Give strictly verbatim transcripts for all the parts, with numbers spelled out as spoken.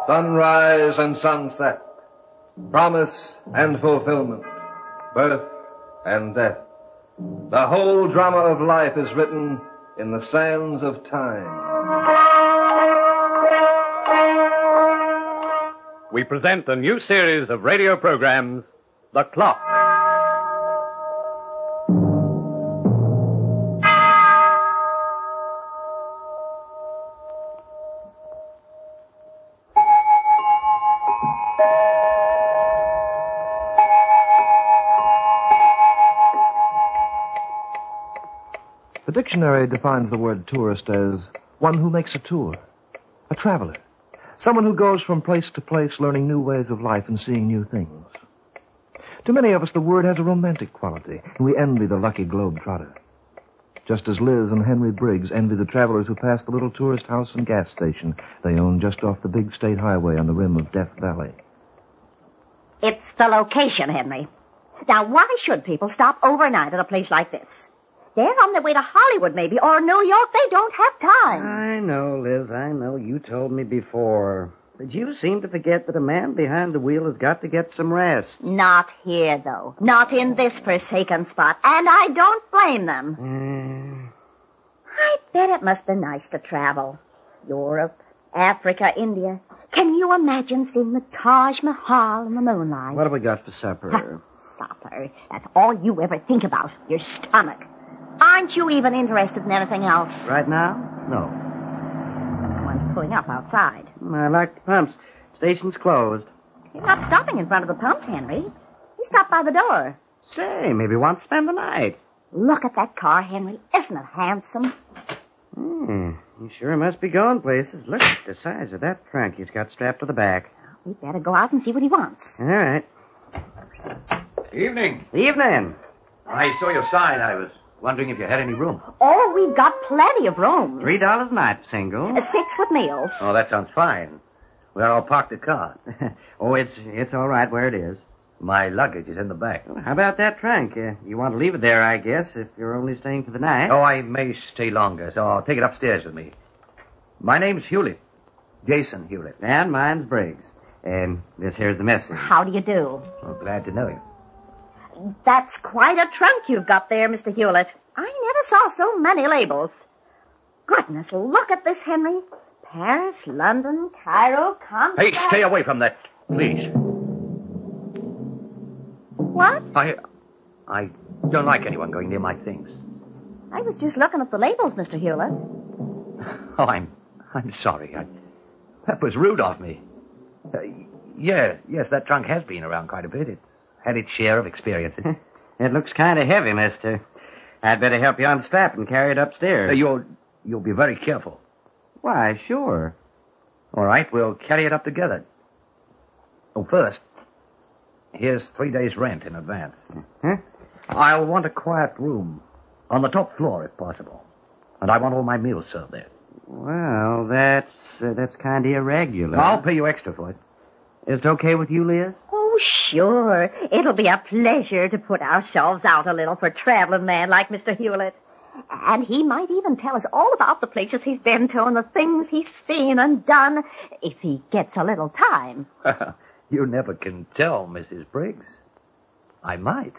sunrise and sunset, promise and fulfillment, birth and death. The whole drama of life is written in the sands of time. We present a new series of radio programs, The Clock. The dictionary defines the word tourist as one who makes a tour, a traveler, someone who goes from place to place learning new ways of life and seeing new things. To many of us, the word has a romantic quality, and we envy the lucky globe-trotter. Just as Liz and Henry Briggs envy the travelers who pass the little tourist house and gas station they own just off the big state highway on the rim of Death Valley. It's the location, Henry. Now, why should people stop overnight at a place like this? They're on their way to Hollywood, maybe, or New York. They don't have time. I know, Liz, I know. You told me before. But you seem to forget that a man behind the wheel has got to get some rest. Not here, though. Not in this forsaken spot. And I don't blame them. Mm. I bet it must be nice to travel. Europe, Africa, India. Can you imagine seeing the Taj Mahal in the moonlight? What have we got for supper? Supper. That's all you ever think about. Your stomach. Aren't you even interested in anything else? Right now? No. Someone's pulling up outside. I like the pumps. Station's closed. You're not stopping in front of the pumps, Henry. You stopped by the door. Say, maybe you want to spend the night. Look at that car, Henry. Isn't it handsome? Hmm. You sure must be going places. Look at the size of that trunk he's got strapped to the back. We better go out and see what he wants. All right. Evening. Evening. I saw your sign. I was wondering if you had any room. Oh, we've got plenty of rooms. Three dollars a night, single. Uh, six with meals. Oh, that sounds fine. Where I'll park the car. Oh, it's it's all right where it is. My luggage is in the back. Well, how about that trunk? Uh, you want to leave it there, I guess, if you're only staying for the night. Oh, I may stay longer, so I'll take it upstairs with me. My name's Hewlett. Jason Hewlett. And mine's Briggs. And this here's the message. How do you do? Oh, glad to know you. That's quite a trunk you've got there, Mister Hewlett. I never saw so many labels. Goodness, look at this, Henry. Paris, London, Cairo, Constance. Hey, stay away from that, please. What? I... I don't like anyone going near my things. I was just looking at the labels, Mister Hewlett. Oh, I'm... I'm sorry. I, that was rude of me. Uh, yeah, yes, that trunk has been around quite a bit. It's had its share of experiences. It looks kind of heavy, mister. I'd better help you unstrap and carry it upstairs. Uh, you'll, you'll be very careful. Why, sure. All right, we'll carry it up together. Oh, first, here's three days' rent in advance. Huh? I'll want a quiet room on the top floor, if possible. And I want all my meals served there. Well, that's uh, that's kind of irregular. I'll pay you extra for it. Is it okay with you, Liz? Oh, sure. It'll be a pleasure to put ourselves out a little for a traveling man like Mister Hewlett. And he might even tell us all about the places he's been to and the things he's seen and done, if he gets a little time. You never can tell, Missus Briggs. I might.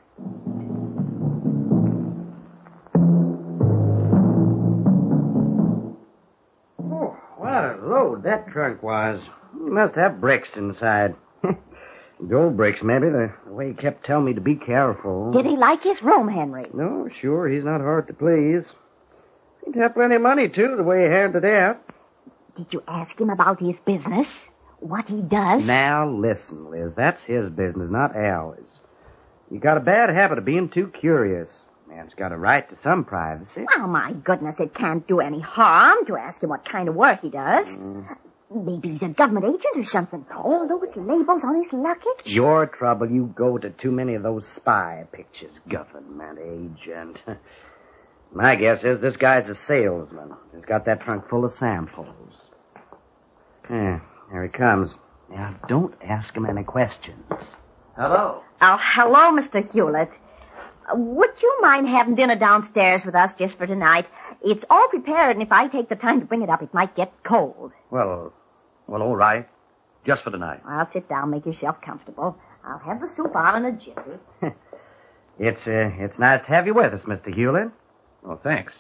Oh, what a load that trunk was. You must have bricks inside. Gold bricks, maybe, the, the way he kept telling me to be careful. Did he like his room, Henry? No, sure, he's not hard to please. He'd have plenty of money, too, the way he handed it out. Did you ask him about his business? What he does? Now, listen, Liz, that's his business, not ours. You got a bad habit of being too curious. Man's got a right to some privacy. Oh, my goodness, it can't do any harm to ask him what kind of work he does. Mm. Maybe he's a government agent or something. All those labels on his luggage. Your trouble, you go to too many of those spy pictures. Government agent. My guess is this guy's a salesman. He's got that trunk full of samples. Yeah, here he comes. Now, don't ask him any questions. Hello. Oh, hello, Mister Hewlett. Would you mind having dinner downstairs with us just for tonight? It's all prepared, and if I take the time to bring it up, it might get cold. Well, well, all right. Just for the night. Well, sit down, make yourself comfortable. I'll have the soup on in a jiffy. It's, uh, it's nice to have you with us, Mister Hewlett. Oh, thanks.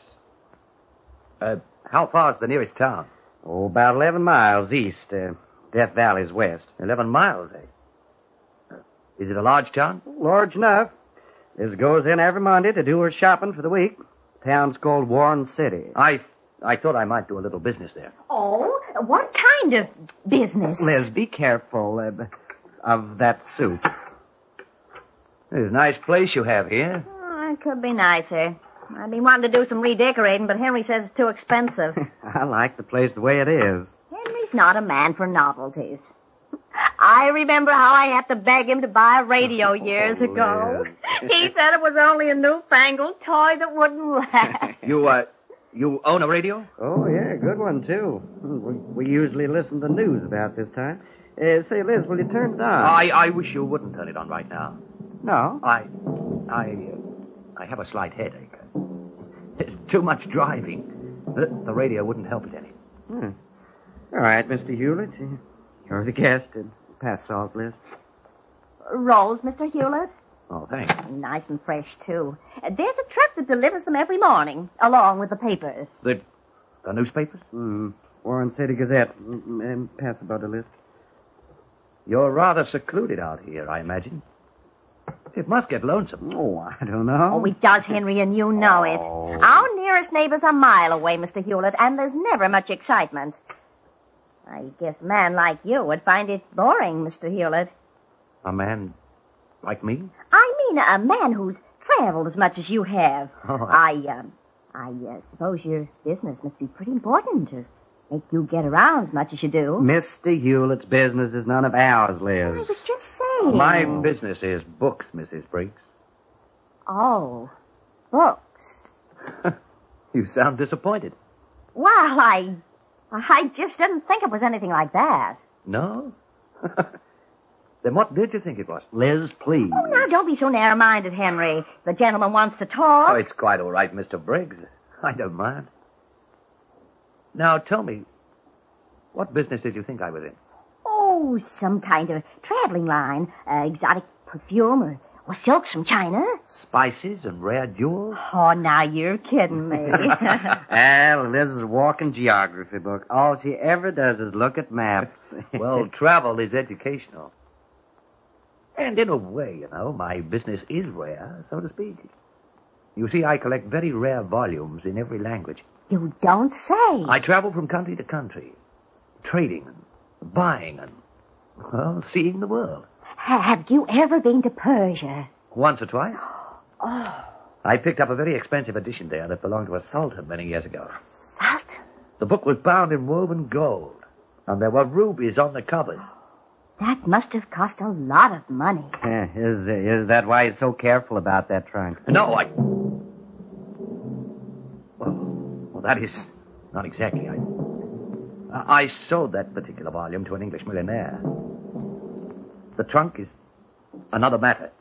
Uh, how far's the nearest town? Oh, about eleven miles east. Uh, Death Valley's west. Eleven miles, eh? Uh, is it a large town? Large enough. Liz goes in every Monday to do her shopping for the week. Town's called Warren City. I I thought I might do a little business there. Oh, what kind of business? Liz, be careful uh, of that soup. It's a nice place you have here. Oh, it could be nicer. I've been wanting to do some redecorating, but Henry says it's too expensive. I like the place the way it is. Henry's not a man for novelties. I remember how I had to beg him to buy a radio years Oh, ago. Liz. He said it was only a newfangled toy that wouldn't last. You, uh, you own a radio? Oh, yeah, good one, too. We, we usually listen to the news about this time. Uh, say, Liz, will you turn it on? I, I wish you wouldn't turn it on right now. No? I, I, uh, I have a slight headache. It's too much driving. The, the radio wouldn't help it any. Hmm. All right, Mister Hewlett. You're the guest. And pass salt, Liz. Rolls, Mister Hewlett? Oh, thanks. Nice and fresh, too. Uh, There's a truck that delivers them every morning, along with the papers. The, the newspapers? Hmm. Warren City Gazette. Mm, And pass the butter, Liz. You're rather secluded out here, I imagine. It must get lonesome. Oh, I don't know. Oh, it does, Henry, and you know it. Oh. Our nearest neighbor's a mile away, Mister Hewlett, and there's never much excitement. I guess a man like you would find it boring, Mister Hewlett. A man like me? I mean a man who's traveled as much as you have. Oh, I, um, I uh, suppose your business must be pretty important to make you get around as much as you do. Mister Hewlett's business is none of ours, I Liz. was just saying. My business is books, Missus Briggs. Oh, books. You sound disappointed. Well, I, I just didn't think it was anything like that. No? Then what did you think it was? Liz, please. Oh, now, don't be so narrow-minded, Henry. The gentleman wants to talk. Oh, it's quite all right, Mister Briggs. I don't mind. Now, tell me, what business did you think I was in? Oh, some kind of traveling line. Uh, exotic perfume or, or silks from China. Spices and rare jewels? Oh, now you're kidding me. Well, Liz is a walking geography book. All she ever does is look at maps. Well, travel is educational. And in a way, you know, my business is rare, so to speak. You see, I collect very rare volumes in every language. You don't say. I travel from country to country, trading and buying and, well, seeing the world. Have you ever been to Persia? Once or twice. Oh, I picked up a very expensive edition there that belonged to a sultan many years ago. Sultan. The book was bound in woven gold, and there were rubies on the covers. That must have cost a lot of money. Eh, is, uh, is that why he's so careful about that trunk? No, I... Well, well that is not exactly. I, I sold that particular volume to an English millionaire. The trunk is another matter.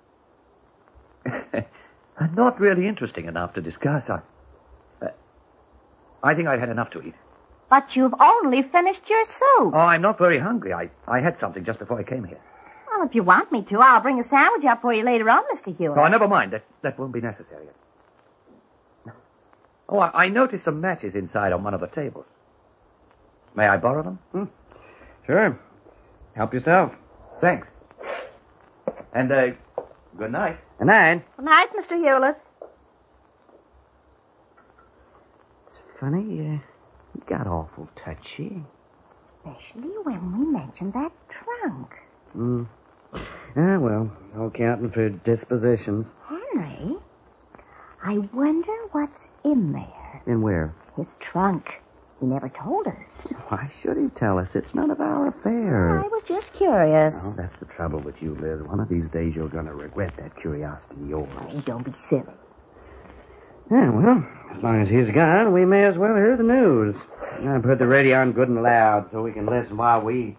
Not really interesting enough to discuss. I, uh, I think I've had enough to eat. But you've only finished your soup. Oh, I'm not very hungry. I, I had something just before I came here. Well, if you want me to, I'll bring a sandwich up for you later on, Mister Hewitt. Oh, never mind. That, that won't be necessary. Oh, I, I noticed some matches inside on one of the tables. May I borrow them? Hmm. Sure. Help yourself. Thanks. And, uh, good night. Good night. Good night, Mister Hewlett. It's funny, uh, he got awful touchy. Especially when we mentioned that trunk. Hmm. Ah, well, no counting for dispositions. Henry, I wonder what's in there. And where? His trunk. He never told us. Why should he tell us? It's none of our affair. I was just curious. Oh, that's the trouble with you, Liz. One of these days you're going to regret that curiosity of yours. Oh, don't be silly. Yeah, well, as long as he's gone, we may as well hear the news. I put the radio on good and loud so we can listen while we eat.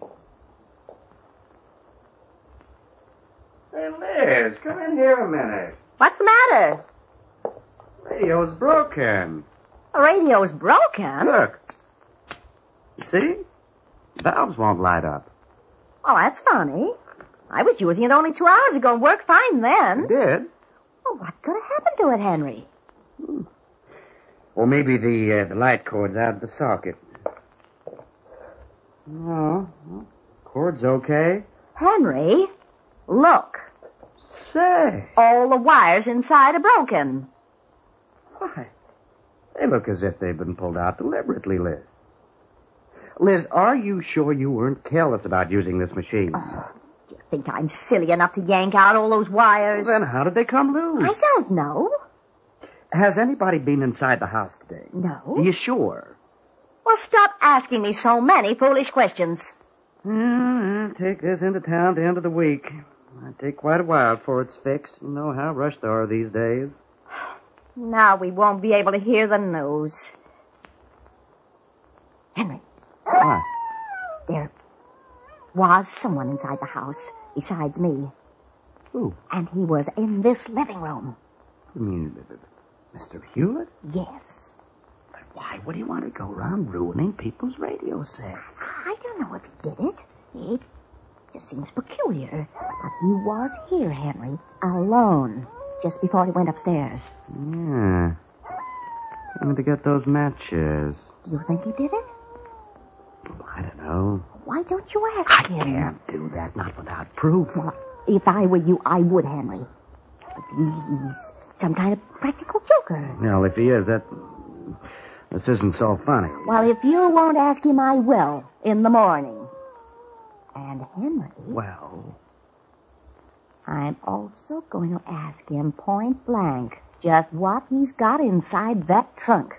Hey, Liz, come in here a minute. What's the matter? Radio's broken. The radio's broken. Look. You see? Valves won't light up. Oh, that's funny. I was using it only two hours ago and worked fine then. You did? Well, what could have happened to it, Henry? Hmm. Or maybe the, uh, the light cord's out of the socket. No. Well, cord's okay. Henry, look. Say. All the wires inside are broken. Why? They look as if they've been pulled out deliberately, Liz. Liz, are you sure you weren't careless about using this machine? Oh, do you think I'm silly enough to yank out all those wires? Well, then how did they come loose? I don't know. Has anybody been inside the house today? No. Are you sure? Well, stop asking me so many foolish questions. Mm, I'll take this into town at the end of the week. It'll take quite a while before it's fixed. You know how rushed they are these days. Now we won't be able to hear the news. Henry. What? There was someone inside the house besides me. Who? And he was in this living room. You mean Mister Hewlett? Yes. But why would he want to go around ruining people's radio sets? I don't know if he did it. It just seems peculiar. But he was here, Henry, alone, just before he went upstairs. Yeah. Coming to get those matches. Do you think he did it? I don't know. Why don't you ask I him? can't do that, not without proof. Well, if I were you, I would, Henry. But he's some kind of practical joker. Well, if he is, that... This isn't so funny. Well, if you won't ask him, I will, in the morning. And Henry... Well... I'm also going to ask him point blank just what he's got inside that trunk.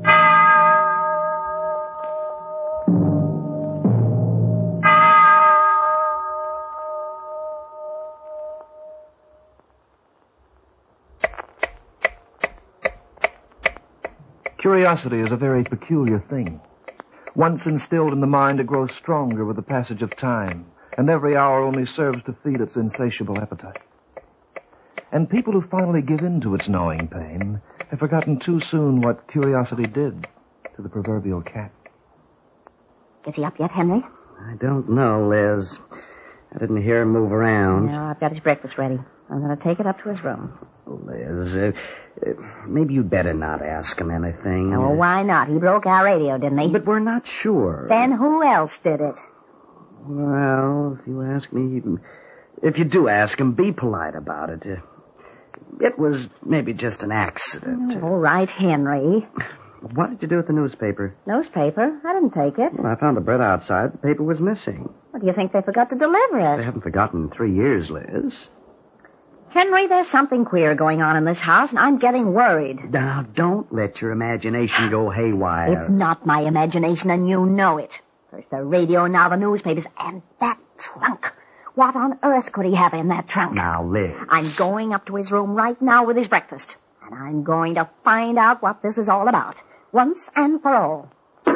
Curiosity is a very peculiar thing. Once instilled in the mind, it grows stronger with the passage of time, and every hour only serves to feed its insatiable appetite. And people who finally give in to its gnawing pain have forgotten too soon what curiosity did to the proverbial cat. Is he up yet, Henry? I don't know, Liz. I didn't hear him move around. No, I've got his breakfast ready. I'm going to take it up to his room. Liz, uh, uh, maybe you'd better not ask him anything. Oh, why not? He broke our radio, didn't he? But we're not sure. Then who else did it? Well, if you ask me, if you do ask him, be polite about it. Uh, it was maybe just an accident. All right, Henry. What did you do with the newspaper? Newspaper? I didn't take it. Well, I found the bread outside. The paper was missing. What do you think they forgot to deliver it? They haven't forgotten in three years, Liz. Henry, there's something queer going on in this house, and I'm getting worried. Now, don't let your imagination go haywire. It's not my imagination, and you know it. First the radio, now the newspapers, and that trunk. What on earth could he have in that trunk? Now, Liz. I'm going up to his room right now with his breakfast, and I'm going to find out what this is all about, once and for all.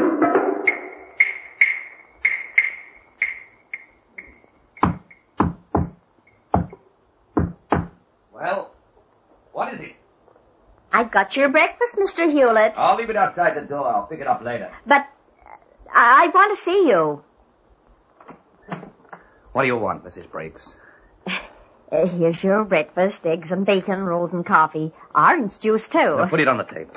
Well, what is it? I got your breakfast, Mister Hewlett. I'll leave it outside the door. I'll pick it up later. But uh, I want to see you. What do you want, Missus Briggs? Uh, here's your breakfast, eggs and bacon, rolls and coffee. Orange juice, too. Now, put it on the table.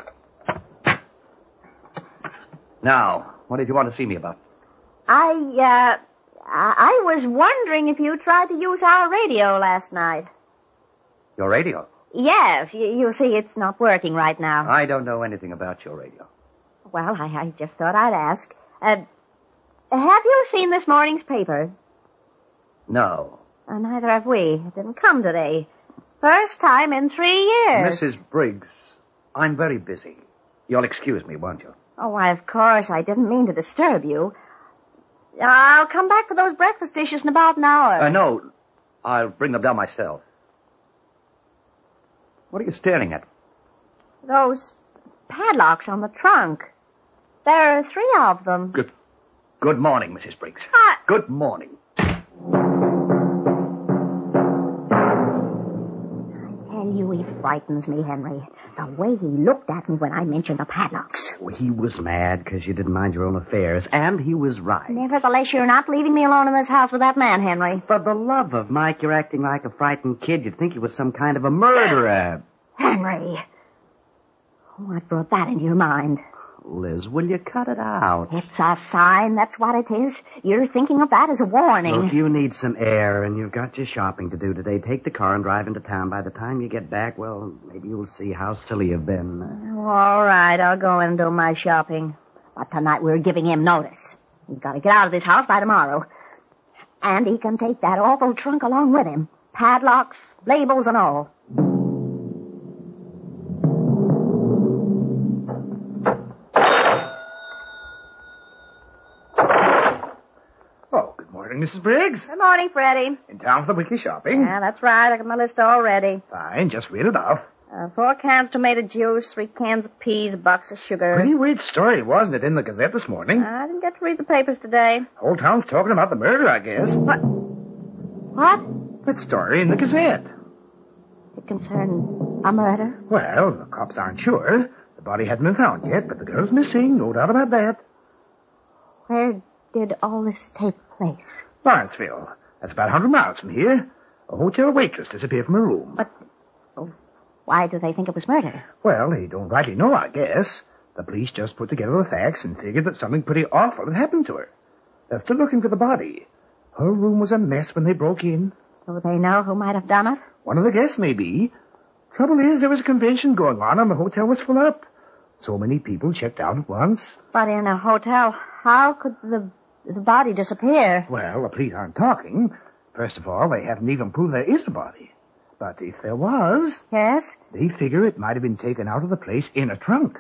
Now, what did you want to see me about? I, uh, I was wondering if you tried to use our radio last night. Your radio? Yes, you, you see, it's not working right now. I don't know anything about your radio. Well, I, I just thought I'd ask. Uh, have you seen this morning's paper? No. Uh, neither have we. It didn't come today. First time in three years. Missus Briggs, I'm very busy. You'll excuse me, won't you? Oh, why, of course. I didn't mean to disturb you. I'll come back for those breakfast dishes in about an hour. Uh, no, I'll bring them down myself. What are you staring at? Those padlocks on the trunk. There are three of them. Good, good morning, Missus Briggs. I... Good morning. I tell you, he frightens me, Henry. The way he looked at me when I mentioned the padlocks. Well, he was mad because you didn't mind your own affairs, and he was right. Nevertheless, you're not leaving me alone in this house with that man, Henry. For the love of Mike, you're acting like a frightened kid. You'd think he was some kind of a murderer. Henry! What brought that into your mind? Liz, will you cut it out? It's a sign, that's what it is. You're thinking of that as a warning. Look, you need some air, and you've got your shopping to do today. Take the car and drive into town. By the time you get back, well, maybe you'll see how silly you've been. All right, I'll go in and do my shopping. But tonight we're giving him notice. He's got to get out of this house by tomorrow. And he can take that awful trunk along with him. Padlocks, labels, and all. Missus Briggs? Good morning, Freddie. In town for the weekly shopping? Yeah, that's right. I got my list all ready. Fine, just read it off. Uh, four cans tomato juice, three cans of peas, a box of sugar. Pretty weird story, wasn't it, in the Gazette this morning? I didn't get to read the papers today. Whole town's talking about the murder, I guess. What? What? That story in the Gazette. It concerned a murder? Well, the cops aren't sure. The body hasn't been found yet, but the girl's missing, no doubt about that. Where did all this take place? Lawrenceville. That's about a hundred miles from here. A hotel waitress disappeared from her room. But oh, why do they think it was murder? Well, they don't rightly know, I guess. The police just put together the facts and figured that something pretty awful had happened to her. They're still looking for the body. Her room was a mess when they broke in. Do they know who might have done it? One of the guests, maybe. Trouble is, there was a convention going on and the hotel was full up. So many people checked out at once. But in a hotel, how could the the body disappear? Well, the police aren't talking. First of all, they haven't even proved there is a body. But if there was... Yes? They figure it might have been taken out of the place in a trunk.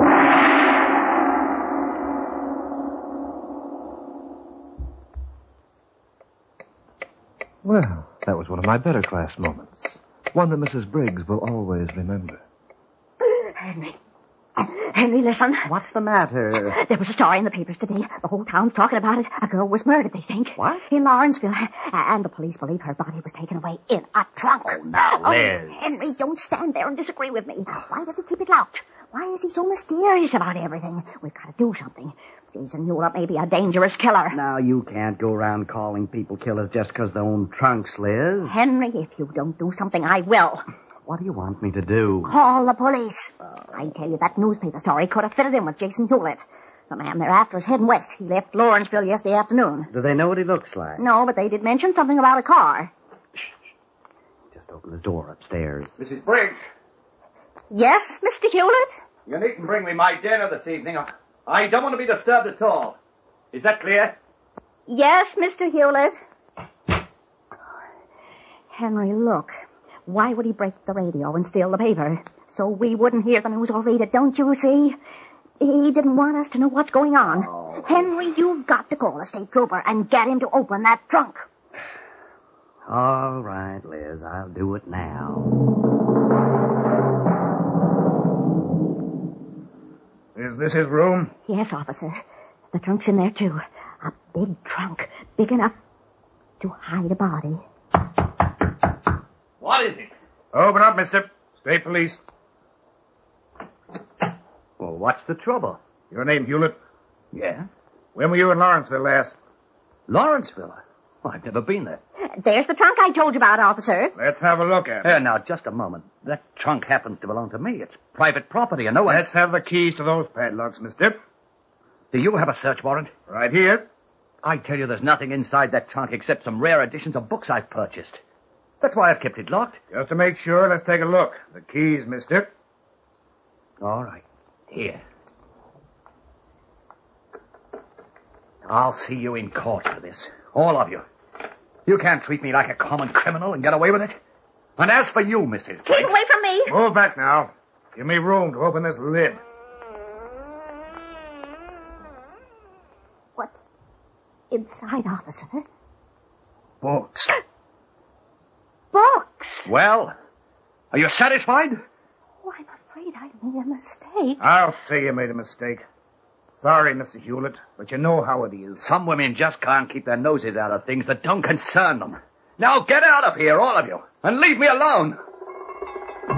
Well, that was one of my better class moments. One that Missus Briggs will always remember. Henry. Henry, listen. What's the matter? There was a story in the papers today. The whole town's talking about it. A girl was murdered, they think. What? In Lawrenceville. And the police believe her body was taken away in a trunk. Oh, now, Liz. Oh, Henry, don't stand there and disagree with me. Why does he keep it locked? Why is he so mysterious about everything? We've got to do something. Jason Hewlett may be a dangerous killer. Now, you can't go around calling people killers just because they own trunks, Liz. Henry, if you don't do something, I will. What do you want me to do? Call the police. I tell you, that newspaper story could have fitted in with Jason Hewlett. The man they're after is heading west. He left Lawrenceville yesterday afternoon. Do they know what he looks like? No, but they did mention something about a car. Just open his door upstairs. Missus Briggs, Yes, Mister Hewlett? you needn't bring me my dinner this evening. I don't want to be disturbed at all. Is that clear? Yes, Mister Hewlett. Henry, look. Why would he break the radio and steal the paper? So we wouldn't hear the news or read it, don't you see? He didn't want us to know what's going on. Oh. Henry, you've got to call a state trooper and get him to open that trunk. All right, Liz, I'll do it now. Is this his room? Yes, officer. The trunk's in there, too. A big trunk, big enough to hide a body. What is it? Open up, mister. State police. Well, what's the trouble? Your name, Hewlett? Yeah? When were you in Lawrenceville last? Lawrenceville? Well, I've never been there. There's the trunk I told you about, officer. Let's have a look at it. Here, now, just a moment. That trunk happens to belong to me. It's private property, and no one... Let's have the keys to those padlocks, mister. Do you have a search warrant? Right here. I tell you, there's nothing inside that trunk except some rare editions of books I've purchased. That's why I've kept it locked. Just to make sure, let's take a look. The keys, mister. All right. Here. I'll see you in court for this. All of you. You can't treat me like a common criminal and get away with it. And as for you, Missus Keep Briggs... away from me. Move back now. Give me room to open this lid. What's inside, officer? Books. Books. Well, are you satisfied? Oh, I'm afraid I made a mistake. I'll say you made a mistake. Sorry, Mister Hewlett, but you know how it is. Some women just can't keep their noses out of things that don't concern them. Now get out of here, all of you, and leave me alone.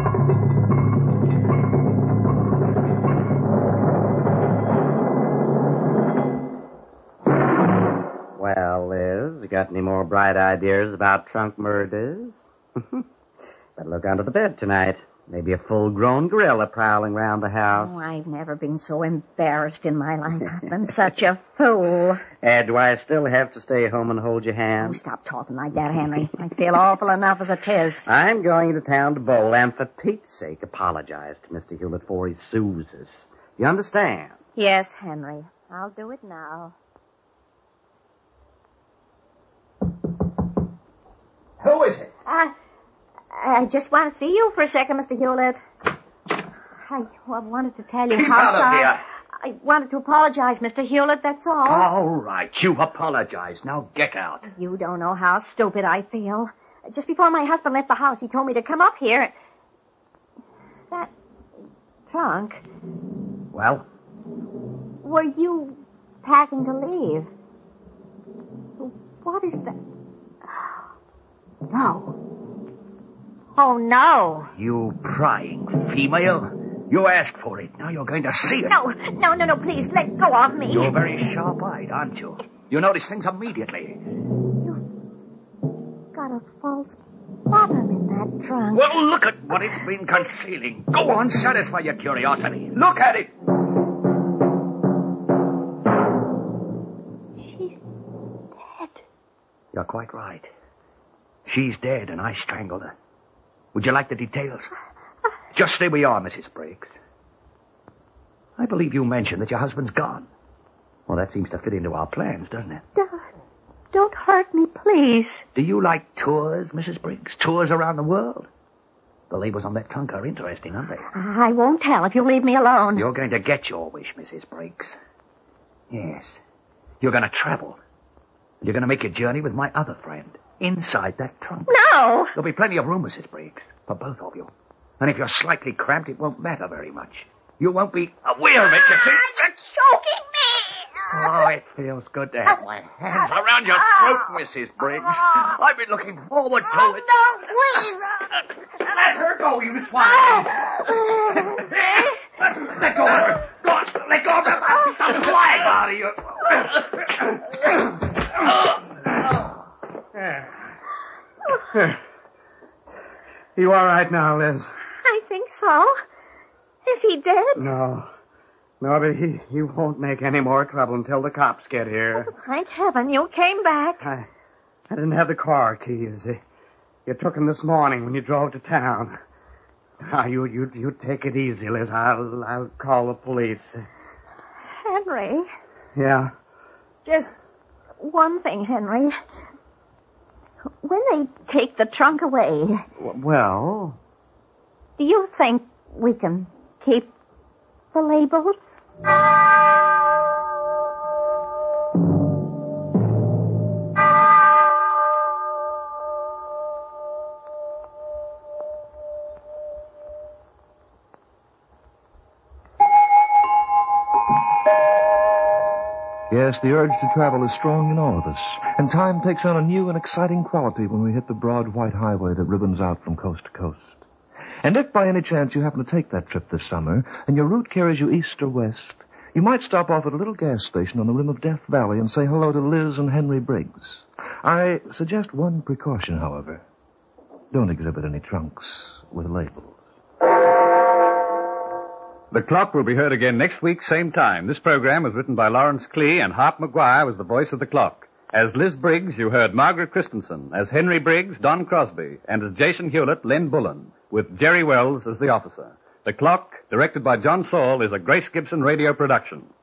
got any more bright ideas about trunk murders? Better look under the bed tonight. Maybe a full-grown gorilla prowling around the house. Oh, I've never been so embarrassed in my life. I've been such a fool. And do I still have to stay home and hold your Oh, hand? stop talking like that, Henry. I feel awful enough as it is. I'm going to town to bowl, and for Pete's sake, apologize to Mister Hewlett for he sues us. You understand? Yes, Henry. I'll do it now. Who is it? I, I just want to see you for a second, Mister Hewlett. I well, wanted to tell you Keep how out of sorry. here. I wanted to apologize, Mister Hewlett, that's all. All right, you apologize. Now get out. You don't know how stupid I feel. Just before my husband left the house, he told me to come up here. That trunk. Well? Were you packing to leave? What is that? No. Oh, no. You prying female. You asked for it. Now you're going to see it. No, no, no, no, please, let go of me. You're very sharp-eyed, aren't you? You notice things immediately. You've got a false bottom in that trunk. Well, look at what it's been concealing. Go on, satisfy your curiosity. Look at it. She's dead. You're quite right. She's dead, and I strangled her. Would you like the details? Just stay where you are, Missus Briggs. I believe you mentioned that your husband's gone. Well, that seems to fit into our plans, doesn't it? Don't, don't hurt me, please. Do you like tours, Missus Briggs? Tours around the world? The labels on that trunk are interesting, aren't they? I won't tell if you leave me alone. You're going to get your wish, Missus Briggs. Yes. You're going to travel. You're going to make a journey with my other friend inside that trunk. No! There'll be plenty of room, Missus Briggs, for both of you. And if you're slightly cramped, it won't matter very much. You won't be aware of it, you see. You're choking me! Oh, it feels good to have my hands around your throat, Missus Briggs. I've been looking forward to it. No, please! Let her go, you swine! Let go of her! Go on, let go of her! I'm flying out of you. You all right now, Liz? I think so. Is he dead? No. No, but he, he won't make any more trouble until the cops get here. Thank heaven you came back. I, I didn't have the car keys. You took them this morning when you drove to town. Now, you, you, you take it easy, Liz. I'll, I'll call the police. Henry, Yeah? just one thing, Henry. When they take the trunk away, Well? do you think we can keep the labels? Yes, the urge to travel is strong in all of us, and time takes on a new and exciting quality when we hit the broad white highway that ribbons out from coast to coast. And if by any chance you happen to take that trip this summer, and your route carries you east or west, you might stop off at a little gas station on the rim of Death Valley and say hello to Liz and Henry Briggs. I suggest one precaution, however. Don't exhibit any trunks with labels. The Clock will be heard again next week, same time. This program was written by Lawrence Klee, and Hart McGuire was the voice of the Clock. As Liz Briggs, you heard Margaret Christensen. As Henry Briggs, Don Crosby. And as Jason Hewlett, Len Bullen, with Jerry Wells as the officer. The Clock, directed by John Saul, is a Grace Gibson radio production.